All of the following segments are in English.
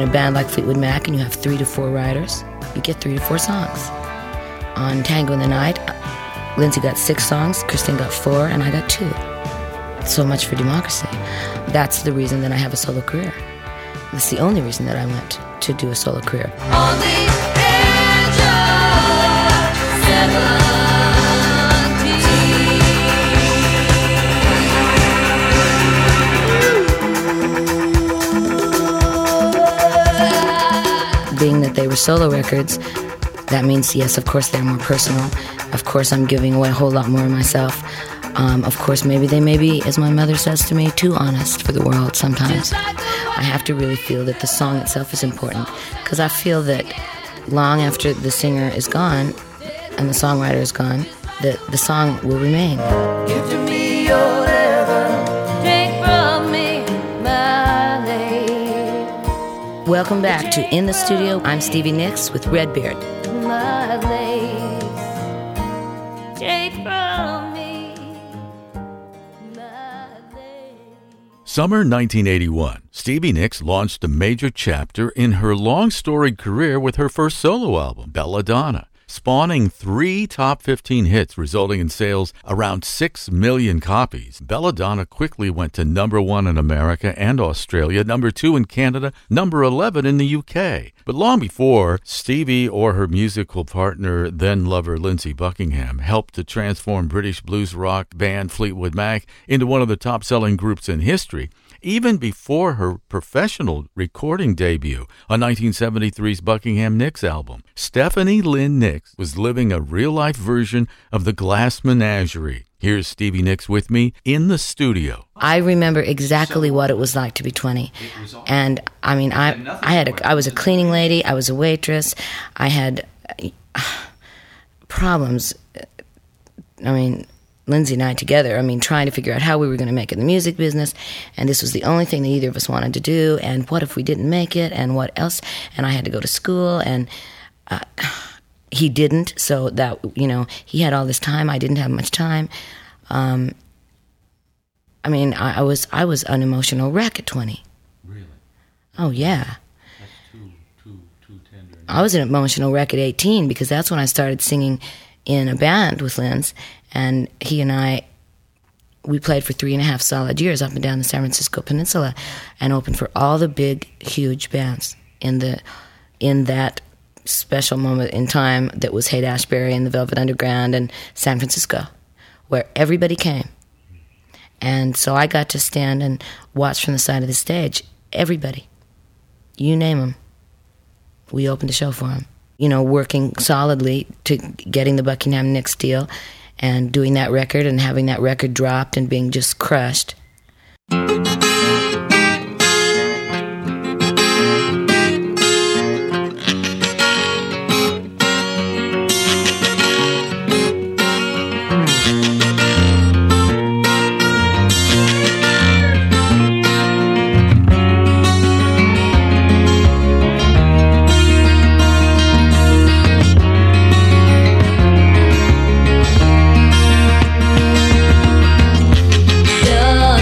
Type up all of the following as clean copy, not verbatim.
in a band like Fleetwood Mac and you have 3 to 4 writers, you get 3 to 4 songs. On Tango in the Night, Lindsay got 6 songs, Christine got 4, and I got 2. So much for democracy. That's the reason that I have a solo career. That's the only reason that I went to do a solo career. On the edge of 17. Being that they were solo records, that means, yes, of course they're more personal. Of course I'm giving away a whole lot more of myself. Of course, maybe they may be, as my mother says to me, too honest for the world sometimes. I have to really feel that the song itself is important, because I feel that long after the singer is gone and the songwriter is gone, that the song will remain. Give to me your leather, take from me my lady. Welcome back to In the Studio. I'm Stevie Nicks with Redbeard. My lady, take from me. Summer 1981, Stevie Nicks launched a major chapter in her long-storied career with her first solo album, Belladonna, spawning 3 top 15 hits, resulting in sales around 6 million copies. Belladonna quickly went to number 1 in America and Australia, number 2 in Canada, number 11 in the UK. But long before, Stevie or her musical partner, then-lover Lindsey Buckingham, helped to transform British blues rock band Fleetwood Mac into one of the top-selling groups in history, even before her professional recording debut on 1973's Buckingham Nicks album. Stephanie Lynn Nicks was living a real-life version of the Glass Menagerie. Here's Stevie Nicks with me in the studio. I remember exactly what it was like to be 20. And I mean, I was a cleaning lady, I was a waitress, I had problems. I mean, Lindsay and I together, trying to figure out how we were going to make it in the music business, and this was the only thing that either of us wanted to do, and what if we didn't make it, and what else? And I had to go to school, and he didn't, so that, he had all this time, I didn't have much time. I was an emotional wreck at 20. Really? Oh, yeah. That's too tender. I was an emotional wreck at 18, because that's when I started singing in a band with Linz, and he and I, we played for 3.5 solid years up and down the San Francisco Peninsula and opened for all the big, huge bands in that special moment in time that was Haight-Ashbury and the Velvet Underground and San Francisco, where everybody came. And so I got to stand and watch from the side of the stage. Everybody. You name them. We opened a show for them. Working solidly to getting the Buckingham Nicks deal and doing that record and having that record dropped and being just crushed. Done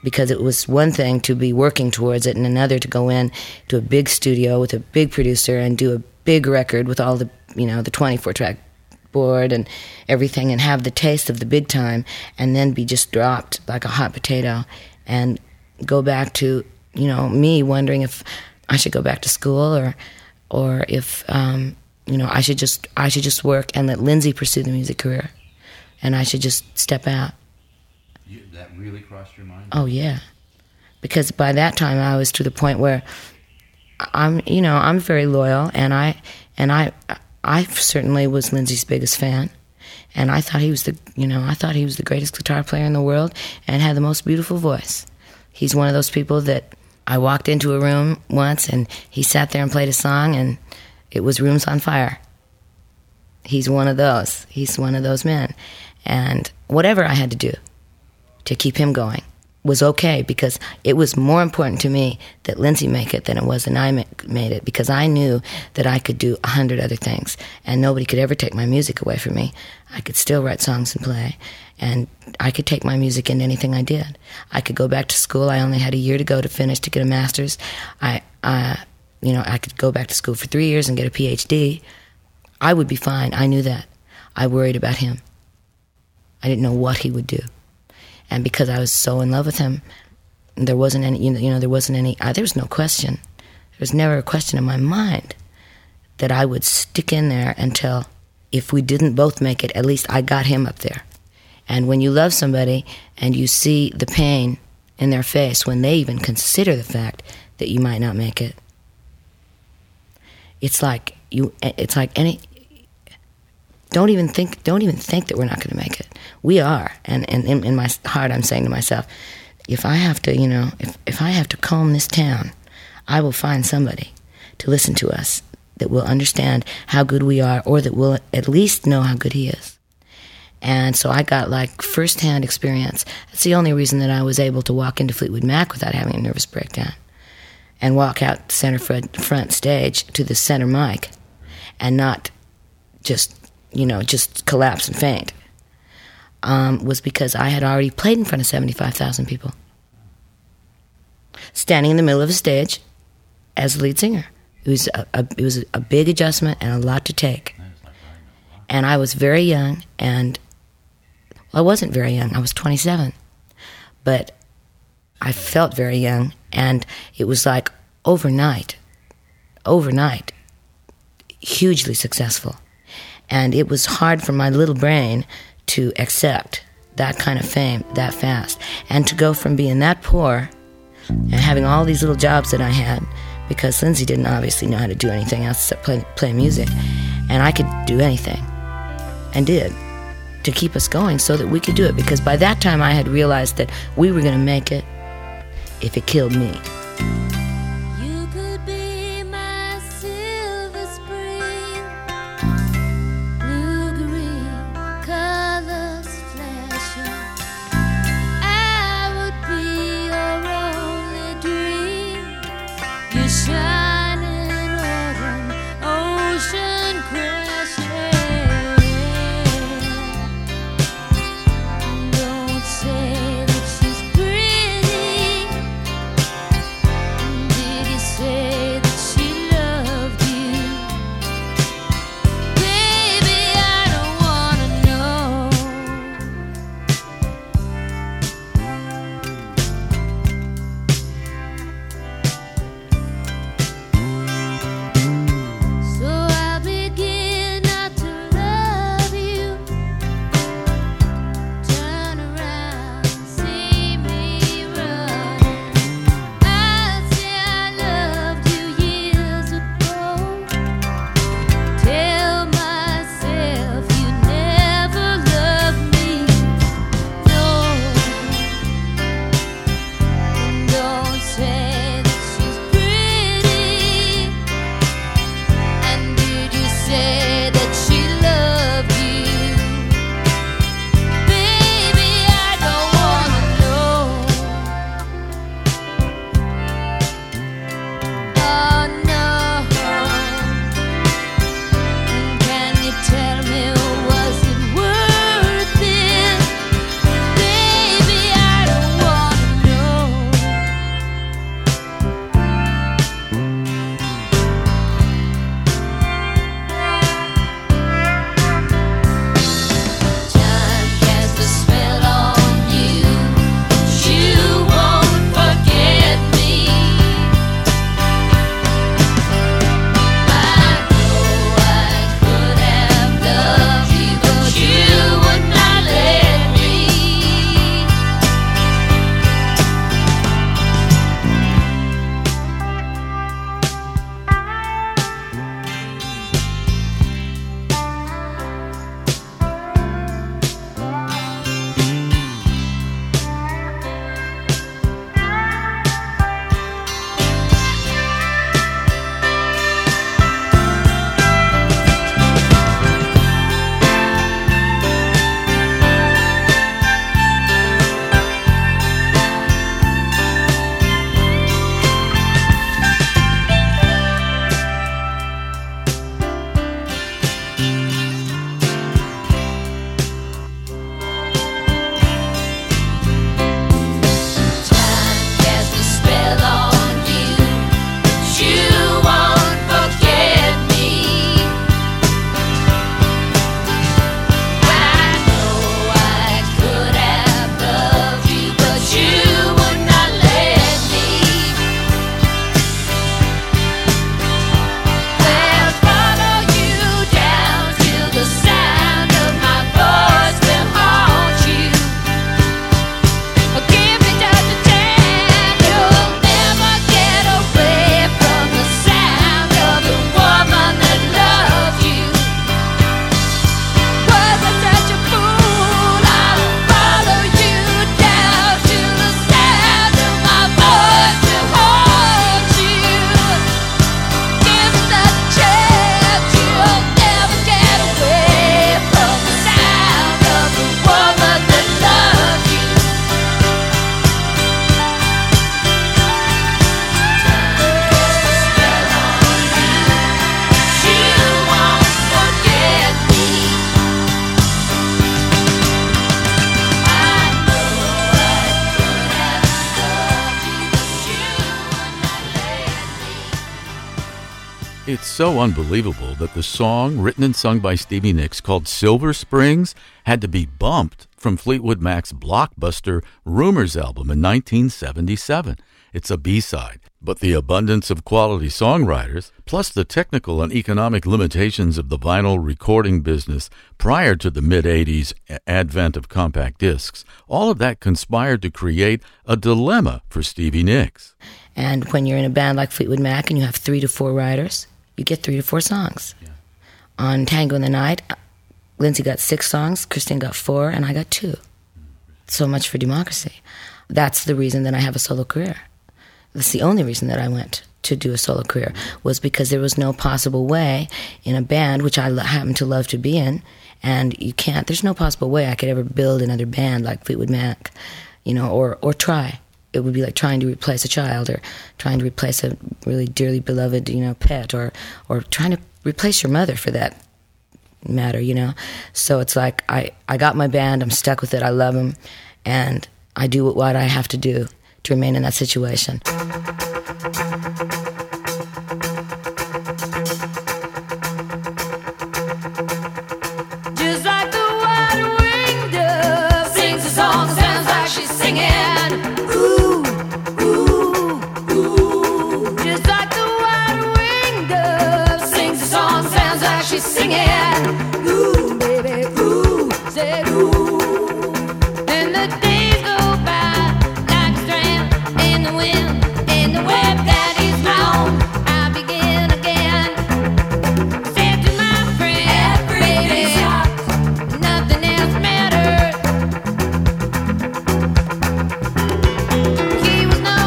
because it was one thing to be working towards it and another to go in to a big studio with a big producer and do a big record with all the, the 24-track board and everything, and have the taste of the big time, and then be just dropped like a hot potato and go back to, me wondering if I should go back to school or if, I should just work and let Lindsay pursue the music career, and I should just step out. That really crossed your mind? Oh, yeah. Because by that time I was to the point where I'm very loyal, and I certainly was Lindsay's biggest fan, and I thought he was the greatest guitar player in the world and had the most beautiful voice. He's one of those people that I walked into a room once and he sat there and played a song and it was rooms on fire. He's one of those. He's one of those men. And whatever I had to do to keep him going was okay, because it was more important to me that Lindsay make it than it was that I made it, because I knew that I could do 100 other things and nobody could ever take my music away from me. I could still write songs and play, and I could take my music into anything I did. I could go back to school. I only had a year to go to finish to get a master's. I could go back to school for 3 years and get a PhD. I would be fine. I knew that. I worried about him. I didn't know what he would do. And because I was so in love with him, there wasn't any, there was no question. There was never a question in my mind that I would stick in there until, if we didn't both make it, at least I got him up there. And when you love somebody and you see the pain in their face when they even consider the fact that you might not make it, it's like don't even think that we're not going to make it. We are. And in my heart, I'm saying to myself, if I have to, if I have to comb this town, I will find somebody to listen to us that will understand how good we are, or that will at least know how good he is. And so I got like firsthand experience. That's the only reason that I was able to walk into Fleetwood Mac without having a nervous breakdown, and walk out center front stage to the center mic and not just collapse and faint, was because I had already played in front of 75,000 people, standing in the middle of a stage as the lead singer. It was a big adjustment and a lot to take. And I was very young, and I wasn't very young. I was 27. But I felt very young, and it was like overnight, hugely successful. And it was hard for my little brain to accept that kind of fame that fast. And to go from being that poor and having all these little jobs that I had, because Lindsay didn't obviously know how to do anything else except play music. And I could do anything, and did, to keep us going so that we could do it. Because by that time I had realized that we were going to make it if it killed me. You could be my silver spring, blue-green colors flashing. I would be your only dream, your shining autumn ocean crashing. Don't say that she's pretty, It's so unbelievable that the song, written and sung by Stevie Nicks, called Silver Springs, had to be bumped from Fleetwood Mac's blockbuster Rumors album in 1977. It's a B-side. But the abundance of quality songwriters, plus the technical and economic limitations of the vinyl recording business prior to the mid-'80s advent of compact discs, all of that conspired to create a dilemma for Stevie Nicks. And when you're in a band like Fleetwood Mac and you have 3 to 4 writers, you get 3 to 4 songs. Yeah. On Tango in the Night, Lindsay got 6 songs, Christine got 4, and I got 2. So much for democracy. That's the reason that I have a solo career. That's the only reason that I went to do a solo career, was because there was no possible way in a band, which I happen to love to be in, and there's no possible way I could ever build another band like Fleetwood Mac, or try. It would be like trying to replace a child, or trying to replace a really dearly beloved, pet, or trying to replace your mother for that matter, So it's like, I got my band, I'm stuck with it, I love them, and I do what I have to do to remain in that situation. Just like the white-winged dove sings a song, sounds like she's singing. Ooh, ooh, ooh. Just like the white-winged dove sings a song, sounds like she's singing. Ooh, baby, ooh, say ooh. And the days go by like a strand in the wind, in the web that is known. I begin again. Said to my friend, baby, nothing else matters. He was no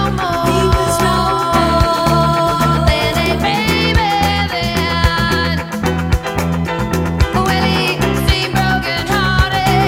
more than a baby then. Well, he seemed broken-hearted.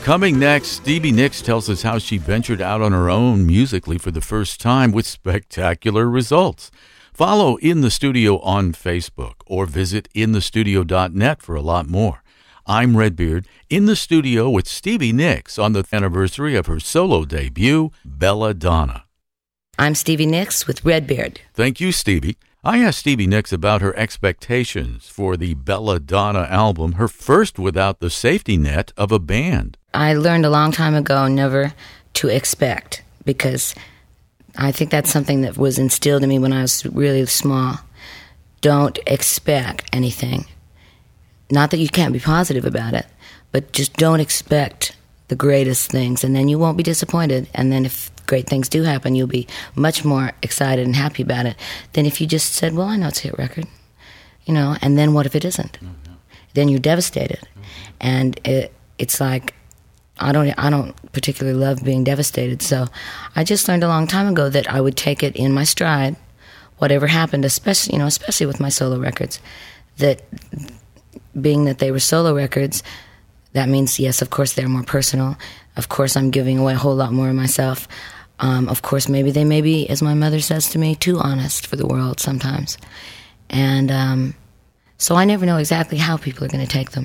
Coming next, Stevie Nicks tells us how she ventured out on her own musically for the first time with spectacular results. Follow In the Studio on Facebook or visit inthestudio.net for a lot more. I'm Redbeard, in the studio with Stevie Nicks on the anniversary of her solo debut, Belladonna. I'm Stevie Nicks with Redbeard. Thank you, Stevie. I asked Stevie Nicks about her expectations for the Belladonna album, her first without the safety net of a band. I learned a long time ago never to expect, because I think that's something that was instilled in me when I was really small. Don't expect anything. Not that you can't be positive about it, but just don't expect the greatest things, and then you won't be disappointed. And then if great things do happen, you'll be much more excited and happy about it than if you just said, well, I know it's a hit record, and then what if it isn't? Mm-hmm. Then you're devastated. Mm-hmm. And it's like, I don't particularly love being devastated, so I just learned a long time ago that I would take it in my stride, whatever happened, especially with my solo records, that being that they were solo records, that means, yes, of course, they're more personal. Of course, I'm giving away a whole lot more of myself. Of course, maybe they may be, as my mother says to me, too honest for the world sometimes. And so I never know exactly how people are going to take them.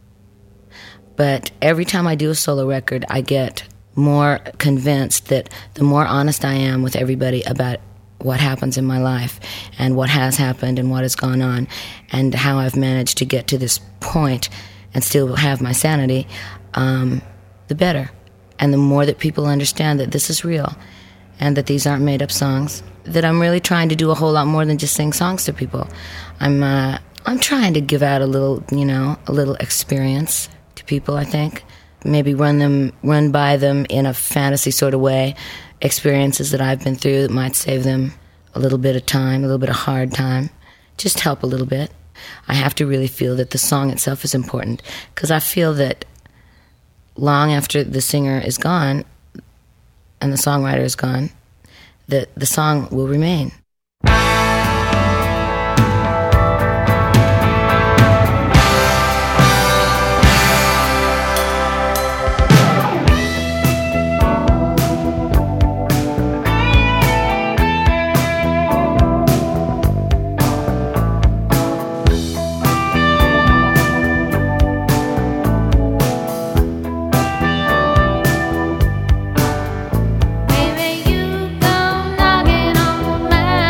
But every time I do a solo record, I get more convinced that the more honest I am with everybody about what happens in my life and what has happened and what has gone on and how I've managed to get to this point and still have my sanity, the better. And the more that people understand that this is real and that these aren't made-up songs, that I'm really trying to do a whole lot more than just sing songs to people. I'm trying to give out a little experience to people, I think. Maybe run by them in a fantasy sort of way, experiences that I've been through that might save them a little bit of time, a little bit of hard time. Just help a little bit. I have to really feel that the song itself is important, because I feel that long after the singer is gone and the songwriter is gone, that the song will remain. Baby, you come knocking on my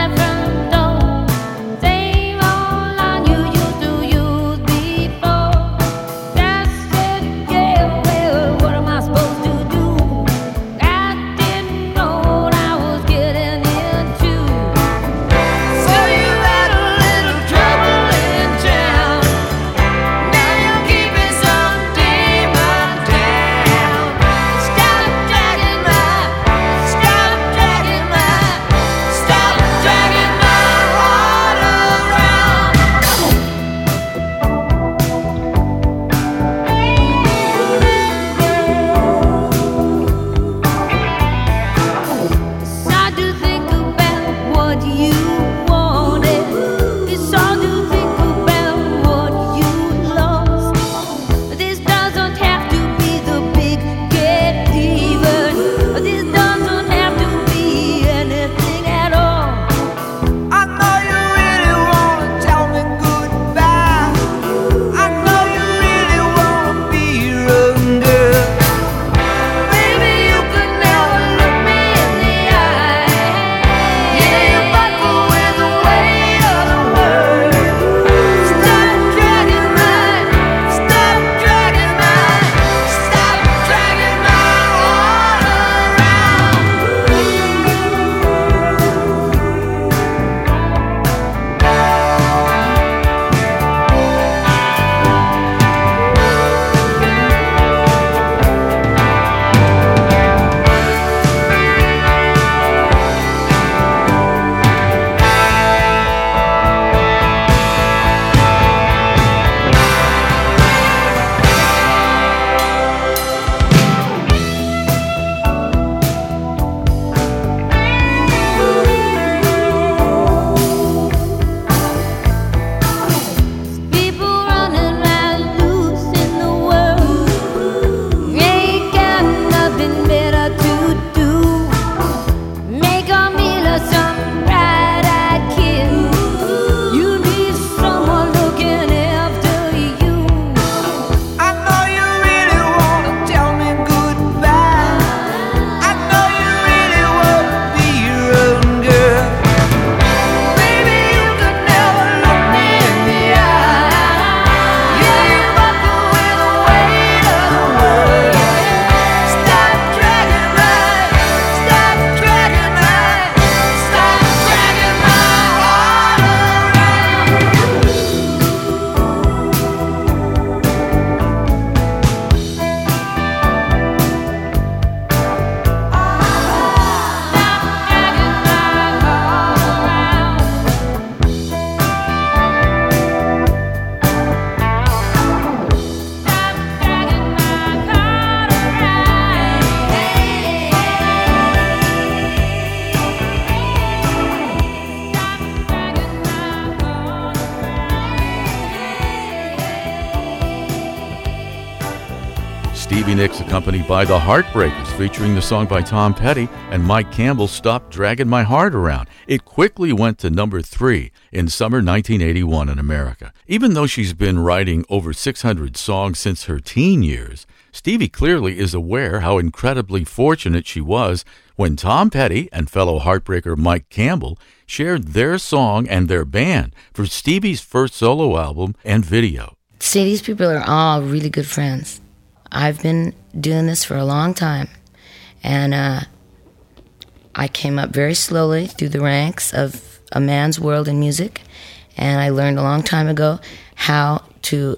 Nicks, accompanied by the Heartbreakers, featuring the song by Tom Petty and Mike Campbell, Stop Dragging My Heart Around. It quickly went to number 3 in summer 1981 in America. Even though she's been writing over 600 songs since her teen years, Stevie clearly is aware how incredibly fortunate she was when Tom Petty and fellow heartbreaker Mike Campbell shared their song and their band for Stevie's first solo album and video. See, these people are all really good friends. I've been doing this for a long time, and I came up very slowly through the ranks of a man's world in music, and I learned a long time ago how to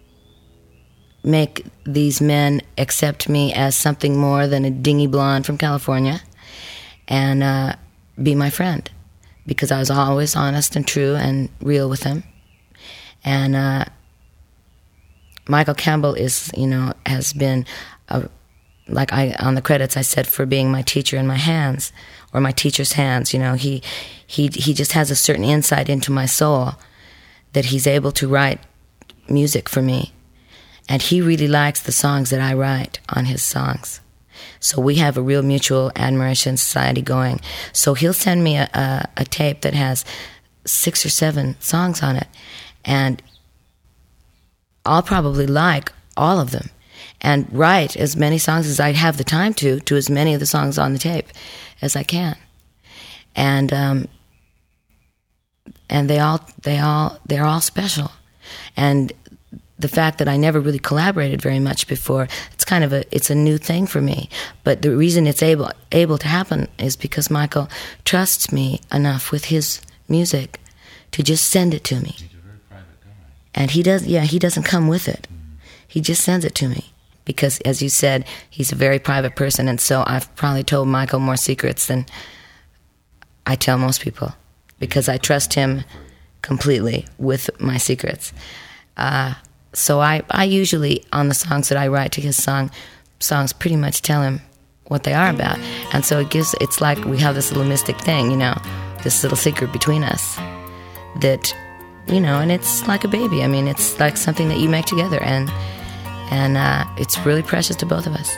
make these men accept me as something more than a dingy blonde from California and be my friend, because I was always honest and true and real with them. And Michael Campbell is, has been, on the credits I said, for being my teacher in my hands, or my teacher's hands. He just has a certain insight into my soul that he's able to write music for me. And he really likes the songs that I write on his songs. So we have a real mutual admiration society going. So he'll send me a tape that has 6 or 7 songs on it, and I'll probably like all of them and write as many songs as I have the time to as many of the songs on the tape as I can. And they're all special. And the fact that I never really collaborated very much before, it's a new thing for me. But the reason it's able to happen is because Michael trusts me enough with his music to just send it to me. And he doesn't come with it. He just sends it to me. Because, as you said, he's a very private person, and so I've probably told Michael more secrets than I tell most people, because I trust him completely with my secrets. So I usually, on the songs that I write to his songs, pretty much tell him what they are about. And so it's like we have this little mystic thing, this little secret between us that, and it's like a baby. I mean, it's like something that you make together, and it's really precious to both of us.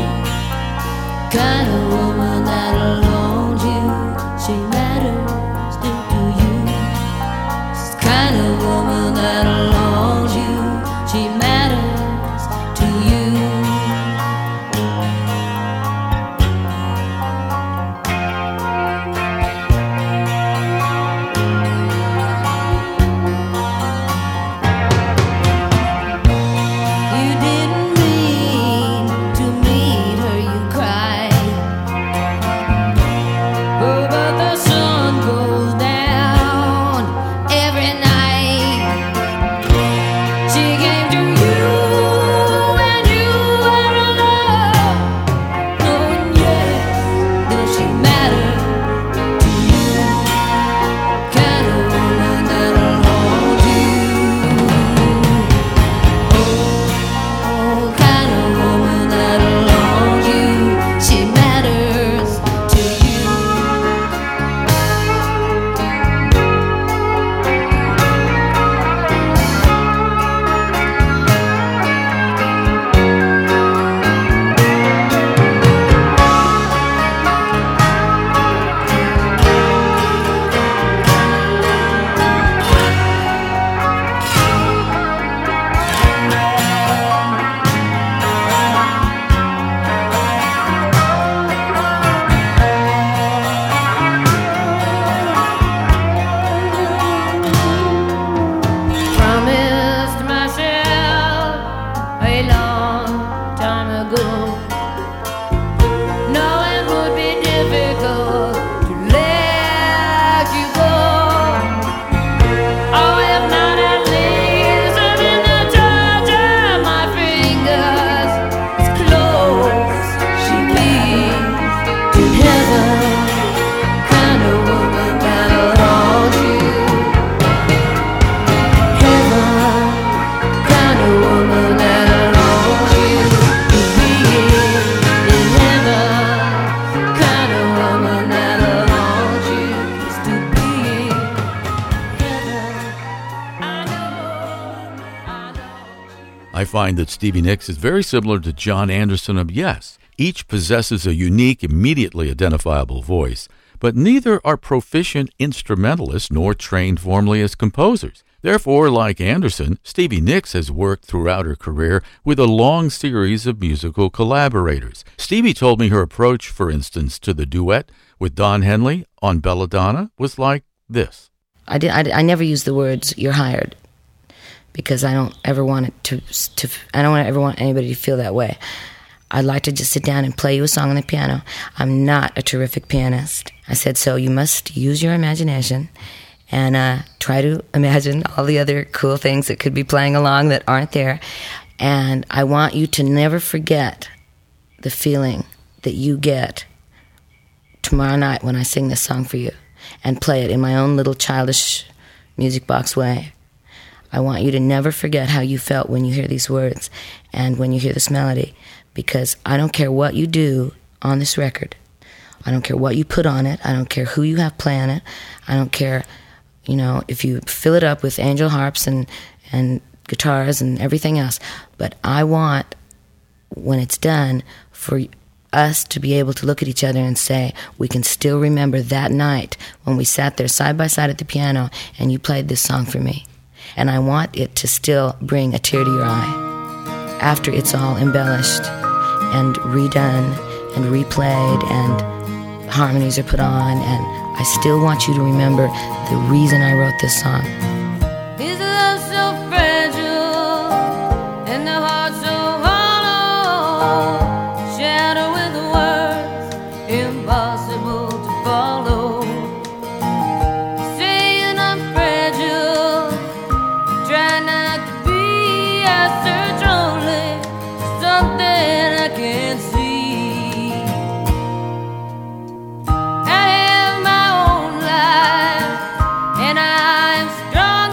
Kind of woman that'll hold you. She matters I find that Stevie Nicks is very similar to John Anderson of Yes. Each possesses a unique, immediately identifiable voice, but neither are proficient instrumentalists nor trained formally as composers. Therefore, like Anderson, Stevie Nicks has worked throughout her career with a long series of musical collaborators. Stevie told me her approach, for instance, to the duet with Don Henley on Belladonna was like this. I never use the words "you're hired" because I don't ever want it to I don't ever want anybody to feel that way. I'd like to just sit down and play you a song on the piano. I'm not a terrific pianist. I said, so you must use your imagination and try to imagine all the other cool things that could be playing along that aren't there. And I want you to never forget the feeling that you get tomorrow night when I sing this song for you and play it in my own little childish music box way. I want you to never forget how you felt when you hear these words and when you hear this melody, because I don't care what you do on this record. I don't care what you put on it. I don't care who you have play on it. I don't care, if you fill it up with angel harps and guitars and everything else. But I want, when it's done, for us to be able to look at each other and say, we can still remember that night when we sat there side by side at the piano and you played this song for me. And I want it to still bring a tear to your eye after it's all embellished and redone and replayed and harmonies are put on, and I still want you to remember the reason I wrote this song. Is love so fragile and the heart so hollow? Shadow with words impossible to follow. Saying I'm fragile, try not to be. I search only for something I can't see. I have my own life and I am strong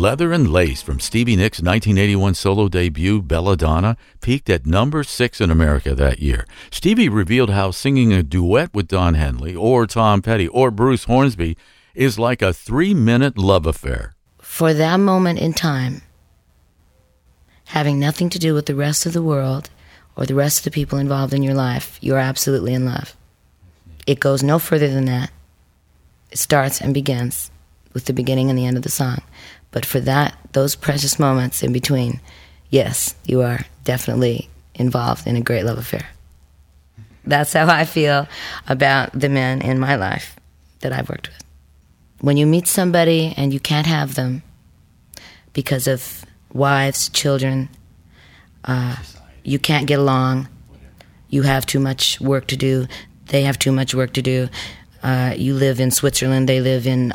Leather and Lace from Stevie Nicks' 1981 solo debut, Belladonna, peaked at number 6 in America that year. Stevie revealed how singing a duet with Don Henley or Tom Petty or Bruce Hornsby is like a 3-minute love affair. For that moment in time, having nothing to do with the rest of the world or the rest of the people involved in your life, you're absolutely in love. It goes no further than that. It starts and begins with the beginning and the end of the song. But for those precious moments in between, yes, you are definitely involved in a great love affair. That's how I feel about the men in my life that I've worked with. When you meet somebody and you can't have them because of wives, children, you can't get along, you have too much work to do, they have too much work to do, you live in Switzerland, they live in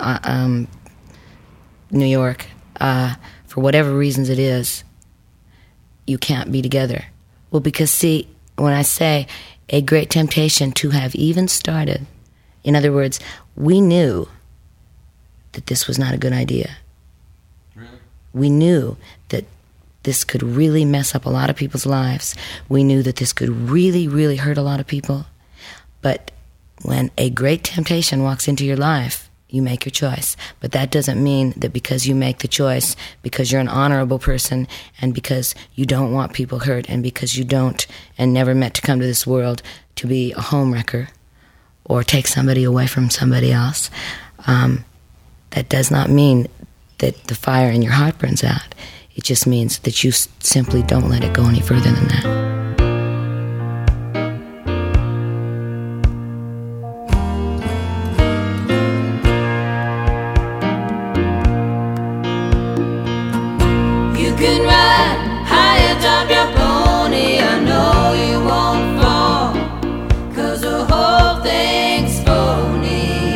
New York, for whatever reasons it is, you can't be together. Well, because see, when I say a great temptation to have even started, in other words, we knew that this was not a good idea. Really? We knew that this could really mess up a lot of people's lives. We knew that this could really, really hurt a lot of people. But when a great temptation walks into your life, you make your choice. But that doesn't mean that because you make the choice, because you're an honorable person, and because you don't want people hurt, and because you don't and never meant to come to this world to be a homewrecker or take somebody away from somebody else, that does not mean that the fire in your heart burns out. It just means that you simply don't let it go any further than that. You can ride high atop your pony. I know you won't fall, 'cause the whole thing's phony.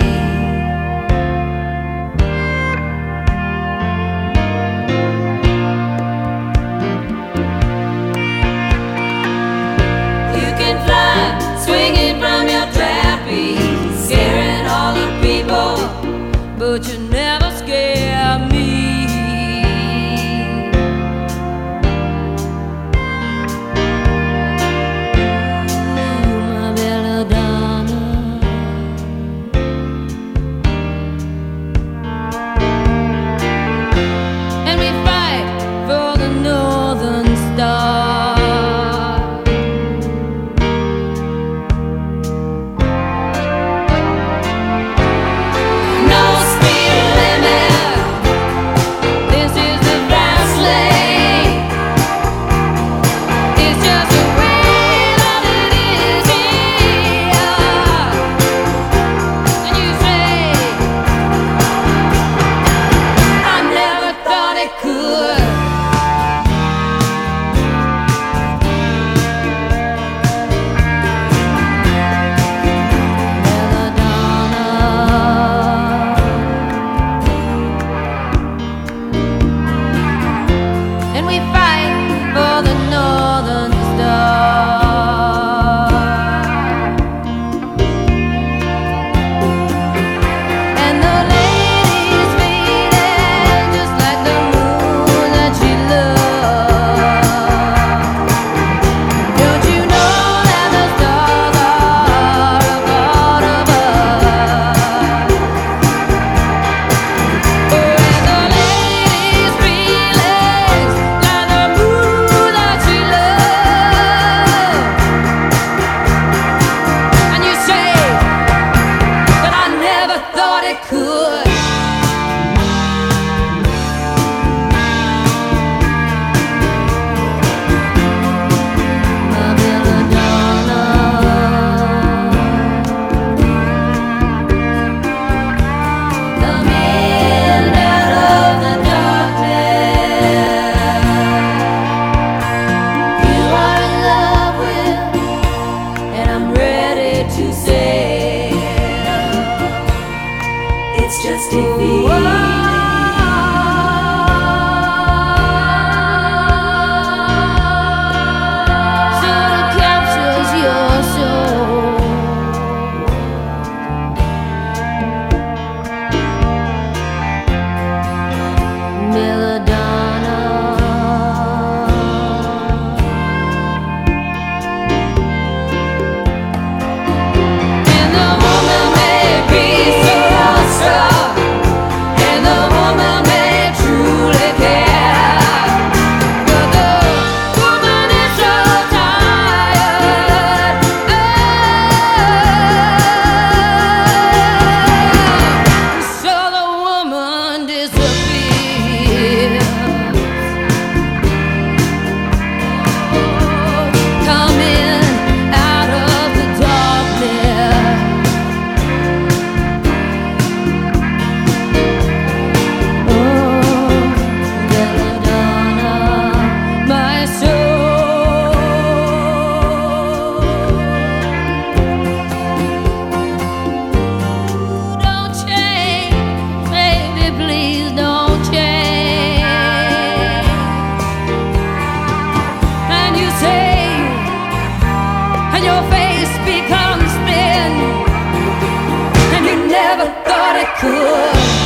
could.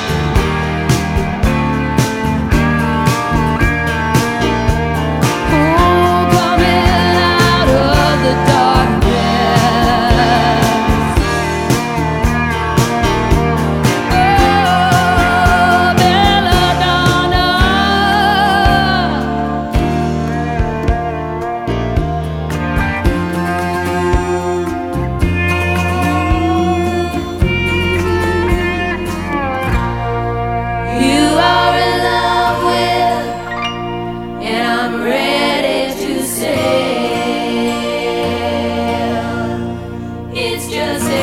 Oh, coming out of the darkness. Oh, belladonna. You are in love with, and I'm ready to sail. It's just a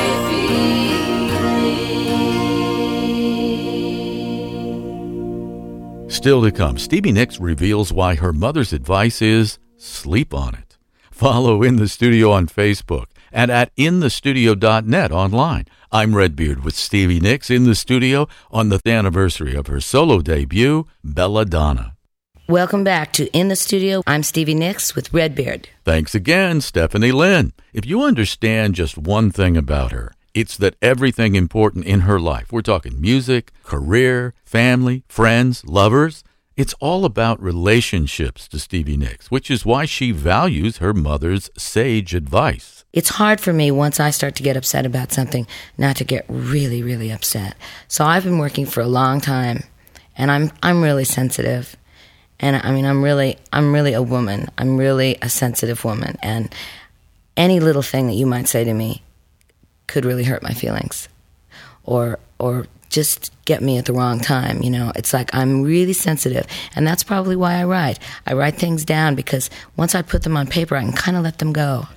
feeling. Still to come, Stevie Nicks reveals why her mother's advice is sleep on it. Follow In the Studio on Facebook and at inthestudio.net online. I'm Redbeard with Stevie Nicks in the studio on the anniversary of her solo debut, Belladonna. Welcome back to In the Studio. I'm Stevie Nicks with Redbeard. Thanks again, Stephanie Lynn. If you understand just one thing about her, it's that everything important in her life, we're talking music, career, family, friends, lovers, it's all about relationships to Stevie Nicks, which is why she values her mother's sage advice. It's hard for me once I start to get upset about something not to get really, really upset. So I've been working for a long time, and I'm really sensitive. And I mean, I'm really a woman. I'm really a sensitive woman. And any little thing that you might say to me could really hurt my feelings or just get me at the wrong time. You know, it's like I'm really sensitive. And that's probably why I write. I write things down because once I put them on paper, I can kind of let them go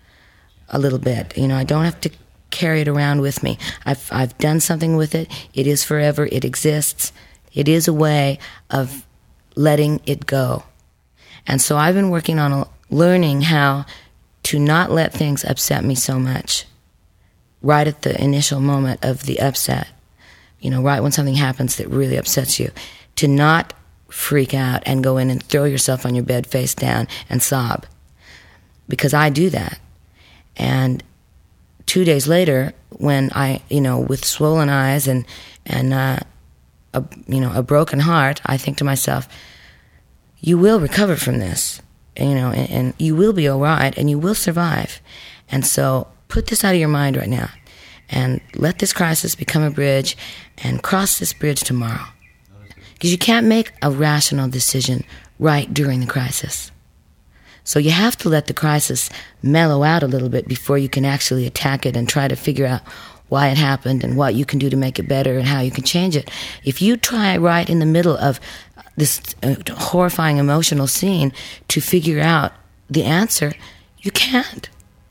a little bit. You know, I don't have to carry it around with me. I've done something with it. It is forever. It exists. It is a way of letting it go. And so I've been working on learning how to not let things upset me so much right at the initial moment of the upset. You know, right when something happens that really upsets you, to not freak out and go in and throw yourself on your bed face down and sob. Because I do that. And 2 days later, when I, you know, with swollen eyes and a broken heart, I think to myself, you will recover from this, you know, and you will be all right, and you will survive. And so put this out of your mind right now, and let this crisis become a bridge, and cross this bridge tomorrow. Because you can't make a rational decision right during the crisis. So you have to let the crisis mellow out a little bit before you can actually attack it and try to figure out why it happened and what you can do to make it better and how you can change it. If you try right in the middle of this horrifying emotional scene to figure out the answer, you can't.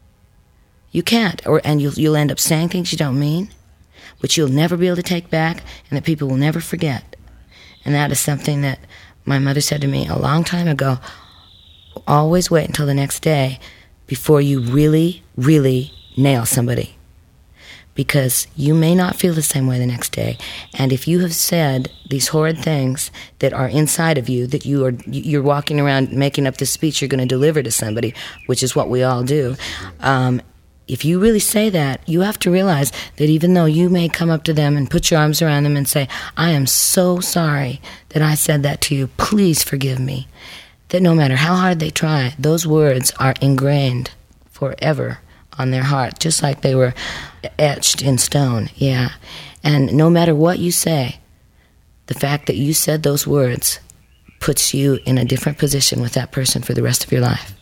You can't. And you'll end up saying things you don't mean, which you'll never be able to take back and that people will never forget. And that is something that my mother said to me a long time ago. Always wait until the next day before you really, really nail somebody. Because you may not feel the same way the next day. And if you have said these horrid things that are inside of you, that you're walking around making up this speech you're going to deliver to somebody, which is what we all do, if you really say that, you have to realize that even though you may come up to them and put your arms around them and say, I am so sorry that I said that to you, please forgive me, that no matter how hard they try, those words are ingrained forever on their heart, just like they were etched in stone, yeah. And no matter what you say, the fact that you said those words puts you in a different position with that person for the rest of your life.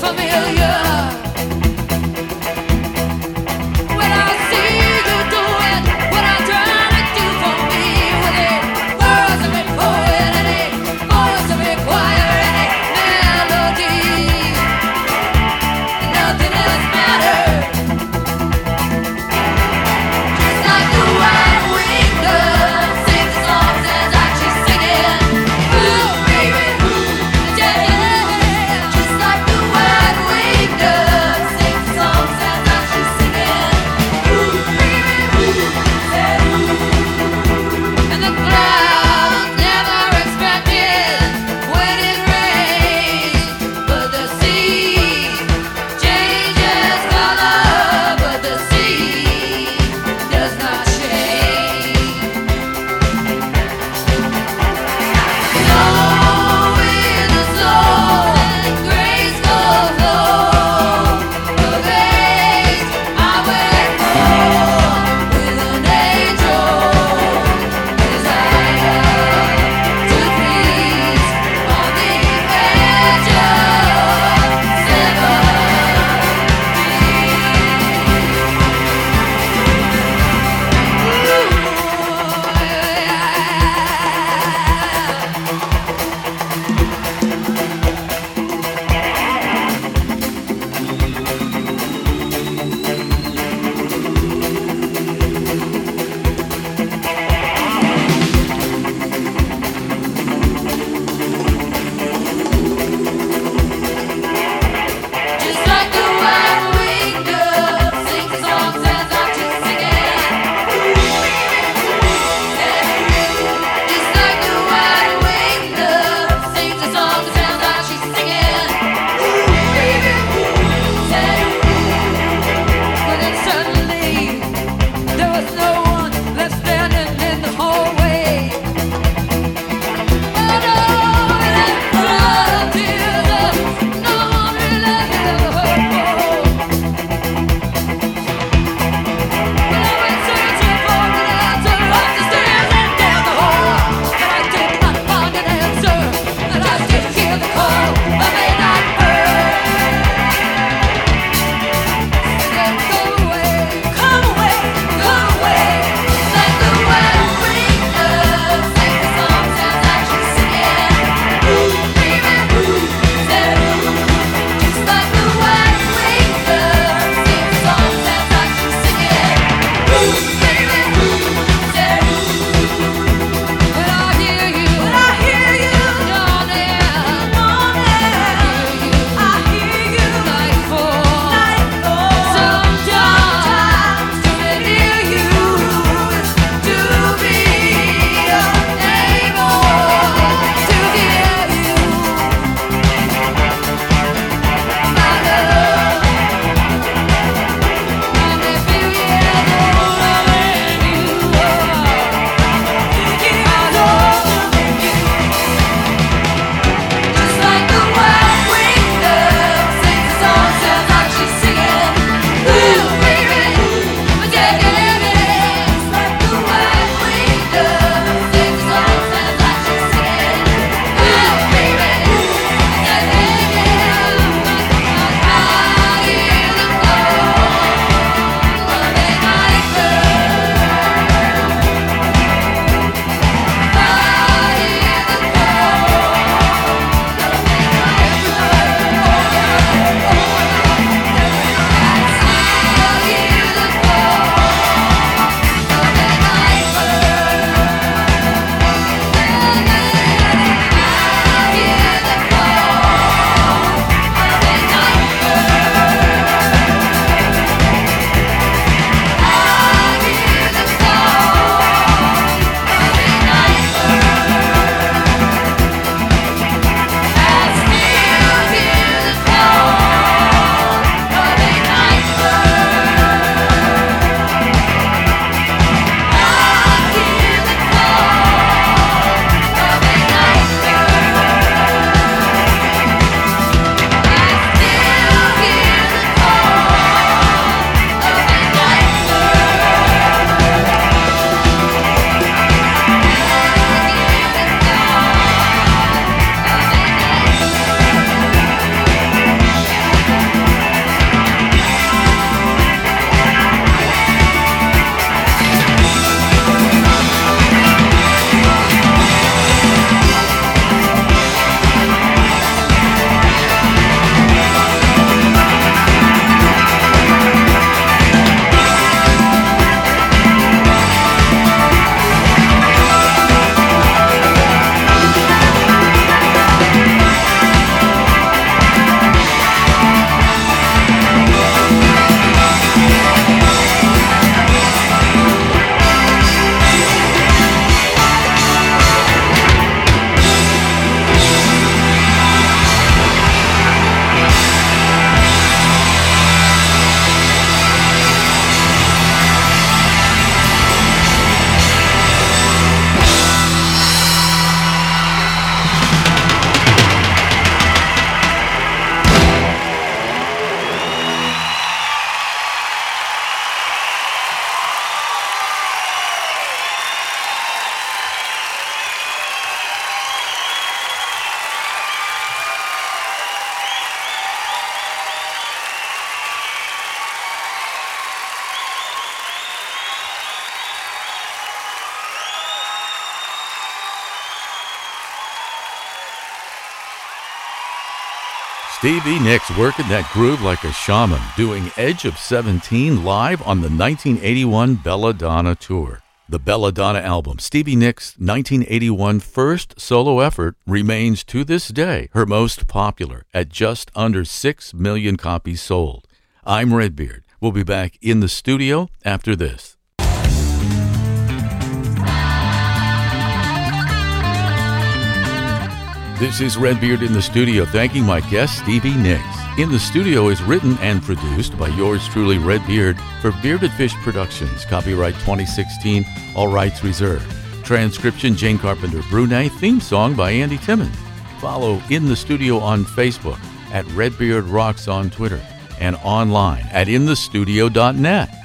familiar. When I see you doing what I'm trying to do for me, with a words of a poet and a voice of a choir and a melody, nothing else matters. Just like the white winged dove sings the songs as I she's singing. Ooh, baby, ooh, yeah. Just like the white winged dove. Stevie Nicks working that groove like a shaman, doing Edge of 17 live on the 1981 Belladonna tour. The Belladonna album, Stevie Nicks' 1981 first solo effort, remains to this day her most popular at just under 6 million copies sold. I'm Redbeard. We'll be back in the studio after this. This is Redbeard in the studio, thanking my guest, Stevie Nicks. In the Studio is written and produced by yours truly, Redbeard, for Bearded Fish Productions. Copyright 2016, all rights reserved. Transcription, Jane Carpenter Brunet. Theme song by Andy Timmons. Follow In the Studio on Facebook, at Redbeard Rocks on Twitter, and online at inthestudio.net.